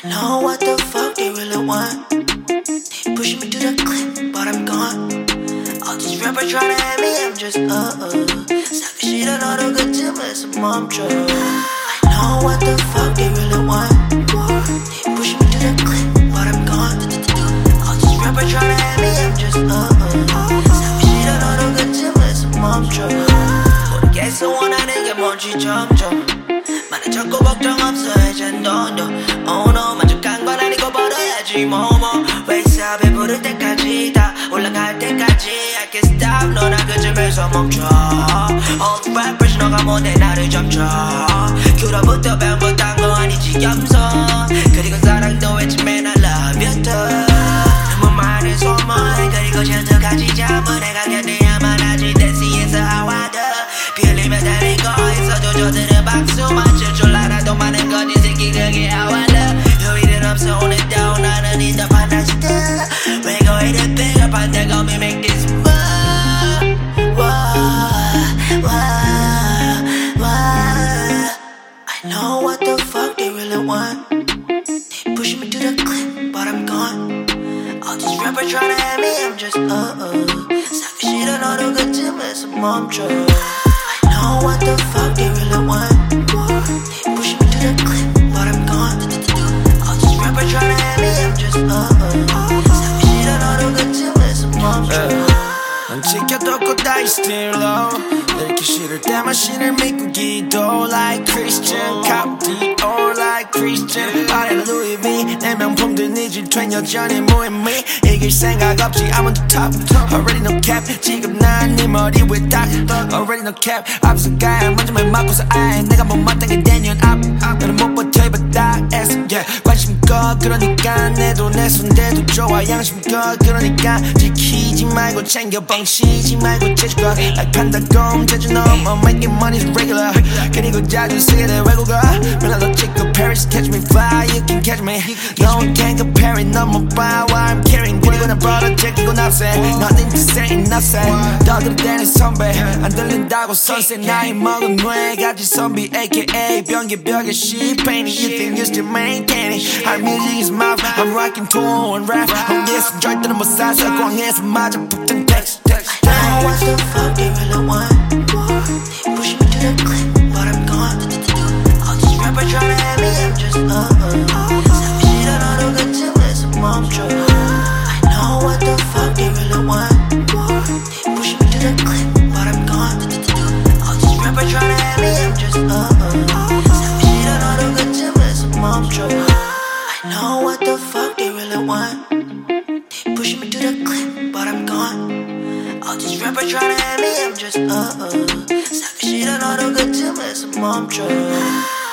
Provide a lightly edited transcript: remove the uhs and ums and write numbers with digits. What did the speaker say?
know what the fuck they really want. They pushing me to the clip, but I'm gone. All these rappers tryna at me, I'm just suck shit on all the good timbers, some mom truck. I know what the fuck they really want. They pushing me to the clip, but I'm gone. All these rappers tryna at me, I'm just suck shit on all the good timbers, some mom truck. 모르겠어 원하는 게 뭔지 점점 많은 적고 걱정 없어 이젠 don't know. Oh no 만족한 건 아니고 벌어야지 뭐뭐 Race up 부를 때까지 다 올라갈 때까지 I can't stop 너나 그쯤에서 멈춰 All the rappers 너가 못해 나를 점쳐 큐로부터 배운 거 딴 거 아니지 겸손 그리고 사랑도 했지만 I love you too 너무 많은 소문 그리고 셔터까지 잠은 내가 견뎌야만 하지 댄스에서 하와드 빌리며 다니고 있어도 저들은 박수만 칠 줄 알아도 많은 건 이 새끼들에게 하와드 효율은 없어 오늘도 나는 인더 판타지들 We go hit it big up and they gon' me make this move I know what the fuck they really want. They pushing me to the clip, but I'm gone. All these rappers tryna at me, I'm just suck shit on all the good timbers, some mom truck. I know what the fuck they really want. They pushing me to the clip, but I'm gone. All these rappers tryna at me, I'm just suck shit on all the good timbers, some mom truck. 난 지켜뒀고 다시 still low 이렇게 싫을 때만 신을 믿고 기도 Like Christian Cop Dior like Christian 아래는 Louis V 내 명품들 네 질투엔 여전히 무의미 이길 생각 없지 I'm on the top Already no cap 지금 난 네 머리 위에 딱 Already no cap 앞서 가야 먼저만 맞고서 아예 내가 못마땅 게 내년 앞 너는 못 버텨 입어 다 S yeah 관심껏 그러니까 내도 내 손대도 좋아 양심껏 그러니까 지키지 말고 챙겨 뻥치지 말고 재주껏 like 판다곰 제주 넘어 making money's regular 그리고 자주 쓰게 돼 외국어 맨날 찍고 Paris catch me fly you can catch me No one can compare it 너무 봐 what I'm carrying 그리고 난 벌어 제끼고 납세 Nothing to say nothing 너들 때는 선배 안 들린다고 선세 나이 먹은 뇌가지 선비 aka 변기벽에 shitpainting You think you still maintaining Our music is my I'm rocking to and rap 홍기에서 절대는 못 사서 광에서 맞아 붙은 text I know what the fuck they really want. They pushing me to the clip, but I'm gone. All these rappers tryna at me, I'm just suck shit on all the good timbers, some mom truck. I know what the fuck they really want. They pushing me to the clip, but I'm gone. All these rappers tryna at me, I'm just suck shit on all the good timbers, some mom truck. I know what the fuck they really want. They pushing me to the clip, but I'm gone. All these rappers tryna at me, I'm just suck shit on all the good timbers, some mom truck.